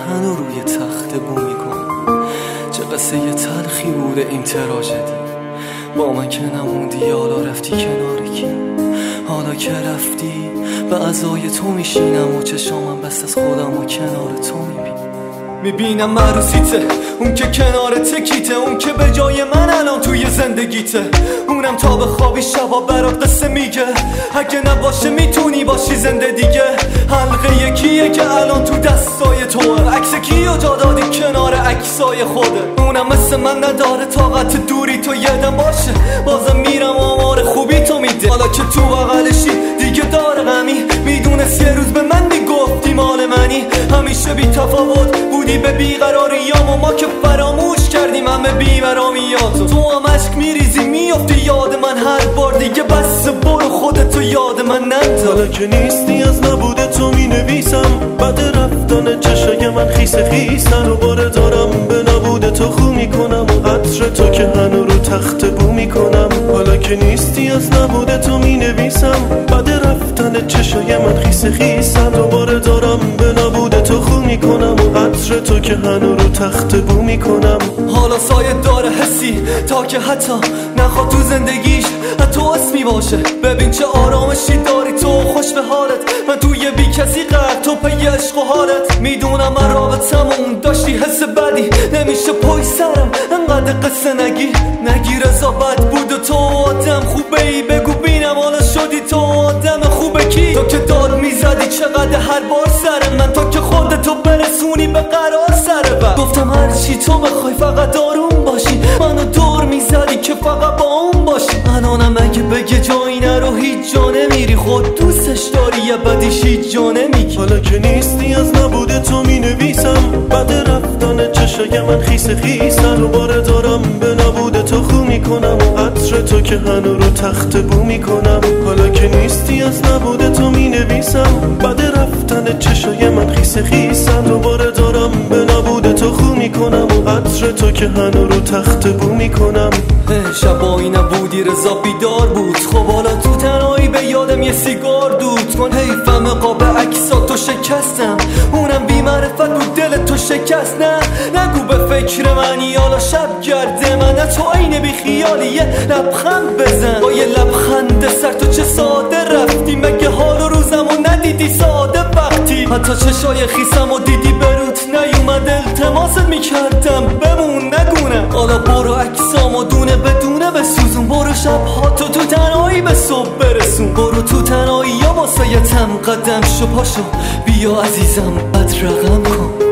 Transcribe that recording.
هنو روی تخت بو میکنم. چه قصه یه تلخی بوده این تراژدی، با من که نموندی حالا رفتی کنار کی؟ حالا که رفتی به عزای تو میشینم و چشامم بست از خودم و کنار تو میبینم معروسیته، اون که کنار تکیته، اون که به جای من الان توی زندگیته، اونم تا به خوابی شبا برات قصه میگه. اگه نباشه میتونی باشی زنده دیگه. حلقه یکیه که الان تو دستای توه، عکس کیو جا دادی کنار عکسای خوده. اونم مثل من نداره طاقت دوری تو یادم باشه، بازم میرم آمار خوبی تو میده. حالا که تو بغلشی دیگه داره غمی، میدونست یه روز به من میگفتی مال منی. همیشه بی تفاوت بودی به بیقراریام و ما که فراموش کردیم همه بی‌مرامیاتو. تو هم عشق میریزی میافتی یاد من هر بار دیگه، بس برو خودتو یاد من ننداز. حالا که نیستی از نبوده تو مینویسم، بعد رفتن چشای من خیس خیسن و باره دارم به نبوده تو خو میکنم و عطر تو که هنو رو تخت بو میکنم. حالا که نیستی از نبوده تو مینویسم، بعد رفتن چشای من خیس خیسن و باره دارم به نبوده تو خو میکنم و عطر تو که هنو رو تخت بو میکنم. حالا سایه داره حسی تا که حتی نخواد تو زندگیش تو اسمی باشه. ببین چه آرامشی داری تو، خوش به حالت. من توی بی کسی قرد تو پی عشق و حالت. میدونم من رابطمون داشتی حس بدی، نمیشه پای سرم انقدر قصه نگی رضا بد بود و تو آدم خوبه ای. بگو بینم حالا شدی تو آدم خوبه کی؟ تو که داد میزدی چقدر هر بار سر من، تو که خودتو برسونی به قرار سر بر. گفتم هر چی تو بخوای فقط آروم باشی، منو دور میزدی که فقط با اون باشی. الانم اگه بگه جایی نرو هیچ جا نمیری، خود دوستش داری یه بدیش هیچ جا نمیگی. حالا که نیستی از نبوده تو مینویسم، بعد رفتن چشای من خیس خیسن و باره دارم به نبوده تو خو میکنم و عطر تو که هنو رو تخت بو میکنم. حالا که نیستی از نبوده تو مینویسم، بعد رفتن چشای من خیس خیسن و باره دارم به نبوده تو خو میکنم و عطر تو که هنو رو تخت بو میکنم. شبایی نبودی رضا بیدار بود، خب حالا تو تنهایی به یادم یه سیگار دود کن. حیفم قاب عکساتو شکستم، اونم بی معرفت بود دل تو شکست. نگو به فکر منی حالا شب گرده من، تو عین بی خیالی یه لبخند بزن. با یه لبخند سر تو چه ساده رفتی، مگه حال و روزمو ندیدی ساده وقتی؟ حتی چشای خیسم و دیدی بروت نیومد، التماست میکردم بمون نگونه. حالا برو عکسامو دونه بدونه بسوزون، برو شبها تو تنهایی به صبح برسون. برو تو تنهایی یا واسه یه تم قدم شو، پاشو بیا عزیزم بد رقم کن.